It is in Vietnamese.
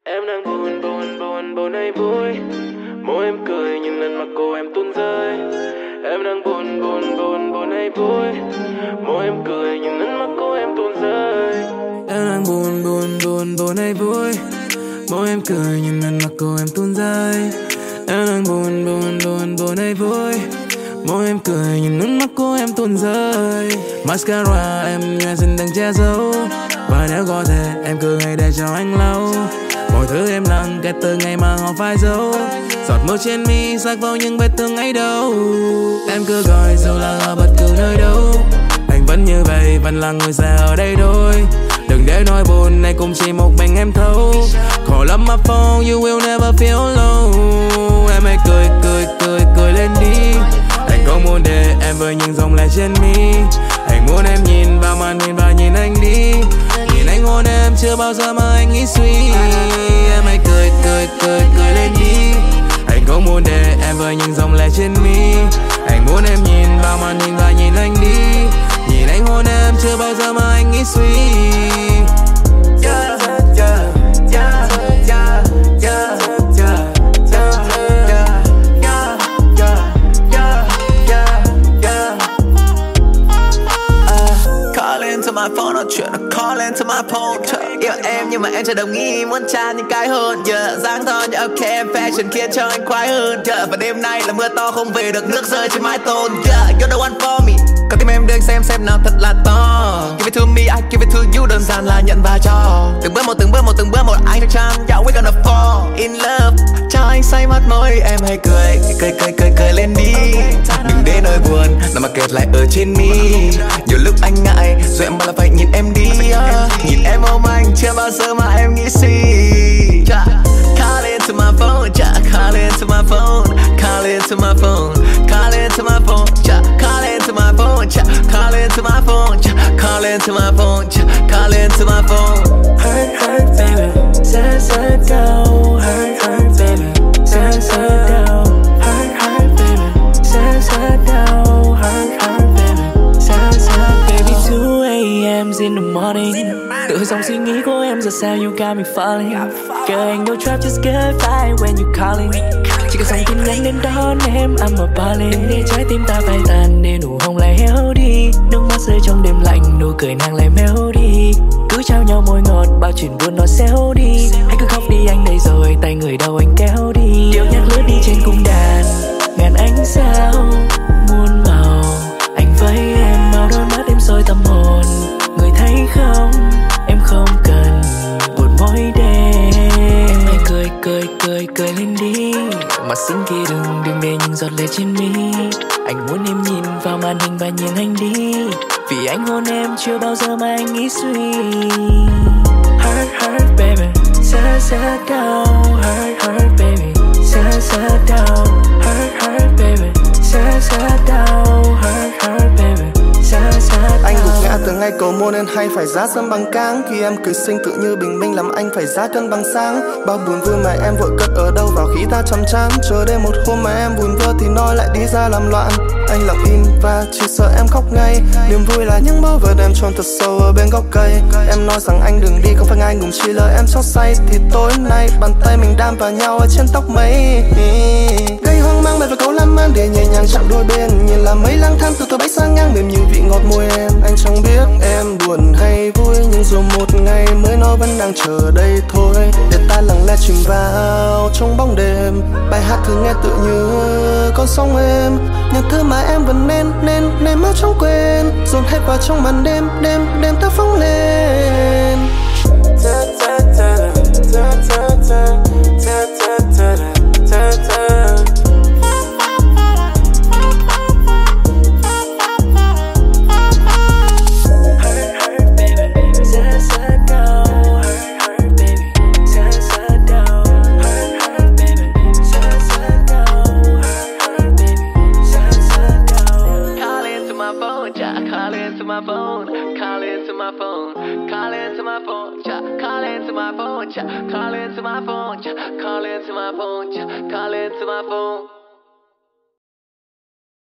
Em đang buồn buồn buồn buồn hay vui. Mỗi em cười nhưng lần mặt cô em tuôn rơi. Em đang buồn buồn buồn buồn hay vui. Mỗi em cười nhưng lần mặt cô em tuôn rơi. Em đang buồn buồn buồn buồn hay vui. Mỗi em cười nhưng lần mặt cô em tuôn rơi. Em đang buồn buồn buồn buồn hay vui. Mỗi em cười nhưng nước mắt của em tuôn rơi. Mascara em nhoẻn xin đừng che giấu. Và nếu có thể em cứ hãy để cho anh lau mọi thứ em lặng kể từ ngày mà họ phải giấu. Giọt mưa trên mi sắc vào những vết thương ấy đâu. Em cứ gọi dù là ở bất cứ nơi đâu. Anh vẫn như vậy, vẫn là người sẽ ở đây thôi. Đừng để nỗi buồn này cũng chỉ một mình em thấu. Call up my phone, you will never feel alone. Em hãy cười cười cười cười lên đi. Anh không muốn để em với những dòng lệ trên mi. Anh muốn em nhìn vào màn hình và nhìn anh đi. Nhìn anh hôn em chưa bao giờ mà anh nghĩ suy. Em hãy cười cười cười cười lên đi. Anh không muốn để em với những dòng lệ trên mi. Anh muốn em nhìn vào màn hình và nhìn anh đi. Nhìn anh hôn em chưa bao giờ mà anh nghĩ suy. My phone nói chuyện là call into my phone. Yêu em nhưng mà em chẳng đồng ý, muốn tra những cái hơn. Dáng thon như ok em fashion khiến cho anh khoái hơn. Và đêm nay là mưa to không về được, nước rơi trên mái tôn. You're the one for me. Còn tim em đừng xem nào thật là to. Give it to me, I give it to you, đơn giản là nhận và cho. Từng bước một từng bước một từng bước một anh chắc chắn. Yeah, we gonna fall in love. Cho anh say mắt môi, em hãy cười cười cười cười cười lên đi. Đừng để nỗi buồn nằm mà kẹt lại ở trên mi. Nhiều lúc anh ngại rồi em bảo là phải nhìn em đi. Nhìn em ôm anh chưa bao giờ mà em nghĩ suy. Call into my phone, call into my phone, call into my phone, call into my phone, call into my phone, call into my phone, call into my phone, call into my phone. Hurt hurt baby, sad sad down. Hurt hurt baby, sad sad down. Hurt hurt baby, sad sad down. Hurt hurt baby, sad sad baby. 2 a.m. in the morning. Tự dòng suy nghĩ của em giờ sao you got me falling. Girl ain't no trap, just get fine when you calling. Chỉ cần dòng tin nhắn đến đón em, I'm a ballin'. Đừng để trái tim ta phai tàn, để nụ hồng lại héo đi. Nước mắt rơi trong đêm lạnh, nụ cười nàng lại méo đi. Cứ trao nhau môi ngọt, bao chuyện buồn nó xéo đi. Hãy cứ khóc đi anh đây rồi, tay người đâu anh kéo đi. Điệu nhạc lướt đi trên cung đàn, ngàn ánh sao muôn màu. Anh với em màu đôi mắt em soi tâm hồn. Người thấy không, em không cần buồn mỗi đêm. Em hãy cười cười cười cười lên đi. Mà xinh kia đừng để những giọt lệ trên mi. Anh muốn em nhìn vào màn hình và nhìn anh đi. Vì anh hôn em chưa bao giờ mà anh nghĩ suy. Hurt hurt baby, sad sad down. Hurt hurt baby, sad sad down. Hurt hurt baby, sad sad down. Hurt hurt baby, sad sad down. Anh gục ngã từ ngay cầu môn nên hay phải giá sớm bằng cáng. Khi em cười xinh tự như bình minh làm anh phải giá cân bằng sáng. Bao buồn vui mà em vội cất ở đâu vào khi ta chăm chán. Chờ đêm một hôm mà em buồn vơ thì nói lại đi ra làm loạn. Anh lặng im và chỉ sợ em khóc ngay. Niềm vui là những báu vật em trôn thật sâu ở bên góc cây. Em nói rằng anh đừng đi không phải anh ngùng chỉ lời em xót say. Thì tối nay bàn tay mình đan vào nhau ở trên tóc mây. Gây hoang mang bài và câu lan man để nhẹ nhàng chạm đôi bên. Nhìn là mấy lang thang từ tôi bay sang ngang mềm như vị ngọt môi em. Anh chẳng biết em buồn hay vui, nhưng dù một ngày mới nó vẫn đang chờ đây thôi. Để ta lặng lẽ chìm vào trong bóng đêm. Bài hát thường nghe tự như con sóng êm. Những thứ mà em vẫn nên mau chóng quên. Dồn hết vào trong màn đêm ta phóng lên. Call into my phone, call into my phone, call into my phone, call into my phone, call into my phone, call into my phone, call into my phone.